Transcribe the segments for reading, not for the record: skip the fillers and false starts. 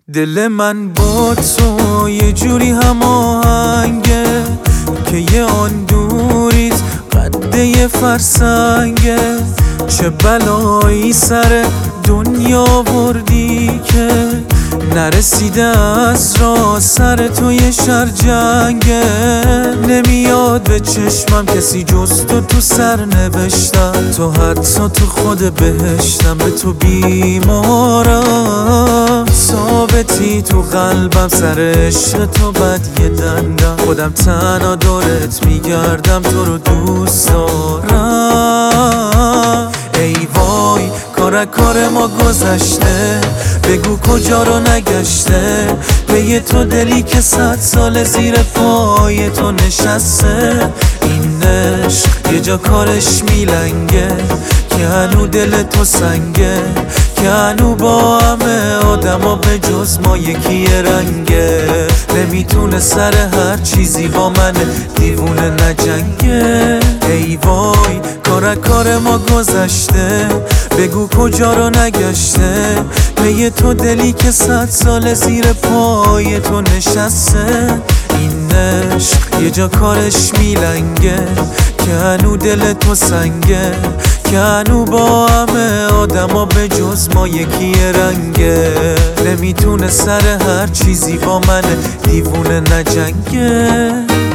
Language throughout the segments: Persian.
دل من با تو یه جوری هماهنگه که یه آن دوریت قده یه فرسنگه. چه بلایی سر دنیا بردی که نرسیده از راه سر تو یه شرجنگه. نمیاد به چشمم کسی جز تو سر نوشتم، تو حتی تو خود بهشتم، به تو بیمارم. ثابتی تو قلبم سر عشق تو بد یه دندم، خودم تنها دورت میگردم تو رو دوست دارم. ای وای کار ما گذشته، بگو کجا رو نگشته. به تو دلی که 100 سال زیر پای تو نشسته. این عشق یه جا کارش میلنگه که هنو دل تو سنگه، که هنو با همه آدم ها به جز ما یکی رنگه. نمیتونه سر هر چیزی با من دیوونه نجنگه. ای وای کار ما گذشته، بگو کجا رو نگشته. به تو دلی که 100 سال زیر پای تو نشسته. این عشق یه جا کارش میلنگه که هنو دل تو سنگه، که هنو با همه آدم ها به جز ما یکی رنگه. نمیتونه سر هر چیزی با من دیوونه نجنگه.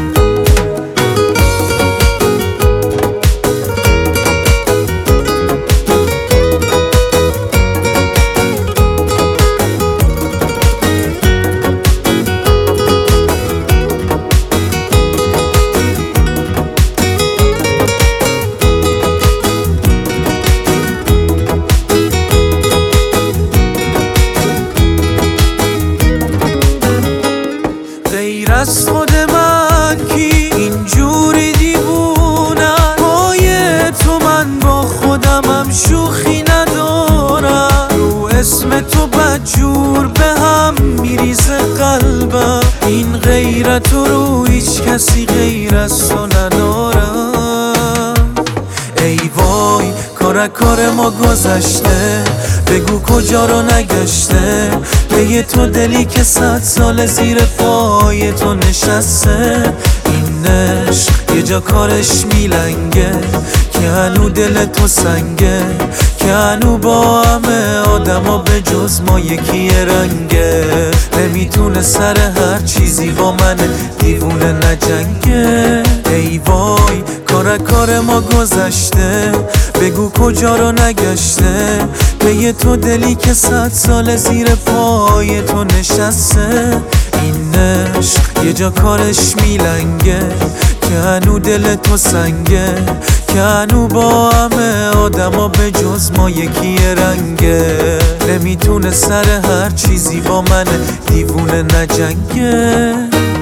غیر از خود من کی اینجوری دیوونم؟ پای تو من با خودمم شوخی ندارم. رو اسم تو بدجور به هم میریزه قلبم. این غیرت رو هیچ کسی غیر از تو ندارم. ای وای کار ما گذشته، بگو کجا رو نگشته. به تو دلی که 100 سال زیر پای تو نشسته. این عشق یه جا کارش میلنگه که هنو دل تو سنگه، که هنو با همه آدم ها به جز ما یکی رنگه. نمیتونه سر هر چیزی با من دیوونه نجنگه. ای وای کار ما گذشته، بگو کجا رو نگشته. به تو دلی که 100 سال زیر پای تو نشسته. این عشق یه جا کارش میلنگه که هنو دل تو سنگه، که هنو با همه آدم ها به جز ما یکی رنگه. نمیتونه سر هر چیزی با من دیوونه نجنگه.